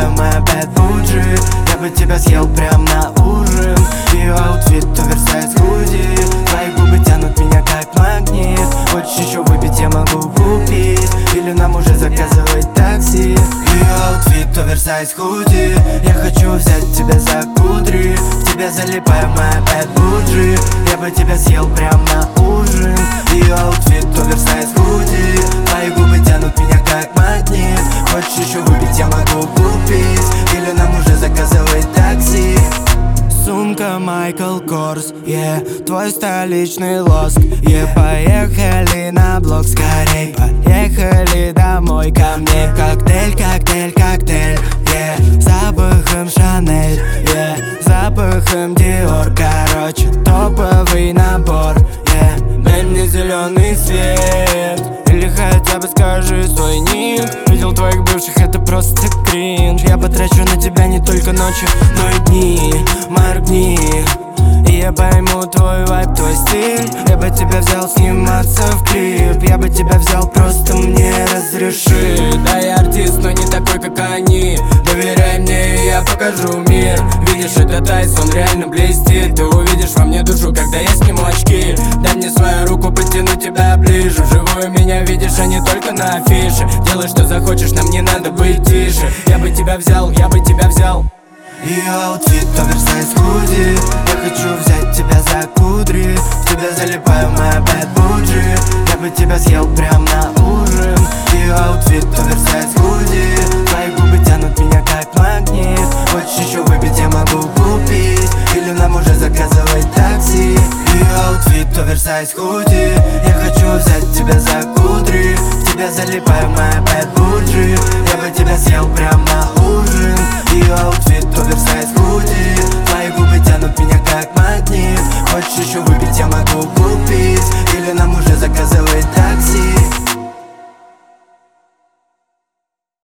залипаю в мой опять буджи. Я бы тебя съел прям на ужин. Ее аутфит оверсайз худи. Твои губы тянут меня как магнит. Хочешь еще выпить, я могу купить. Или нам уже заказывать такси. Ее аутфит оверсайз худи. Я хочу взять тебя за кудри. В тебя залипаю в мой опять буджи. Я бы тебя съел прям на ужин. Ее аутфит оверсайз худи. Твои губы тянут меня как магнит. Хочешь еще выпить, я могу купить. Или нам уже заказывать такси. Сумка Майкл Корс, твой столичный лоск, поехали на блок скорей, поехали домой ко мне. Коктейль, коктейль, коктейль, запахом Шанель, запахом Диор. Короче, топовый набор, дай мне зеленый свет. Или хотя бы скажи свой ник. Видел твоих бывших, это просто кринж. Я потрачу на тебя не только ночи, но и дни. Моргни, и я пойму твой вайб, твой стиль. Я бы тебя взял сниматься в клип. Я бы тебя взял, просто мне разреши. Да, я артист, но не такой, как они. Доверяй мне, и я покажу мир. Видишь, этот айс, он реально блестит. Ты увидишь во мне душу, когда я сниму очки. Дай мне свою руку, подтяну тебя ближе. Вживую меня видишь, а не только на афише. Делай, что захочешь, нам не надо быть тише. Я бы тебя взял, я бы тебя взял. Ее аутфит оверсайз худи. Я хочу взять тебя за кудри. В тебя залипаю в мой опять буджи. Я бы тебя съел прям на ужин. Ее аутфит оверсайз худи. Твои губы тянут меня как магнит. Хочешь еще выпить, я могу купить. Или нам уже заказывать такси. Ее аутфит оверсайз худи. Я хочу взять тебя за кудри. В тебя залипаю в мой опять буджи. Я бы тебя съел прям на ужин. Ее аутфит оверсайз худи. Твои губы тянут меня как магнит. Хочешь еще выпить, я могу купить. Или нам уже заказывать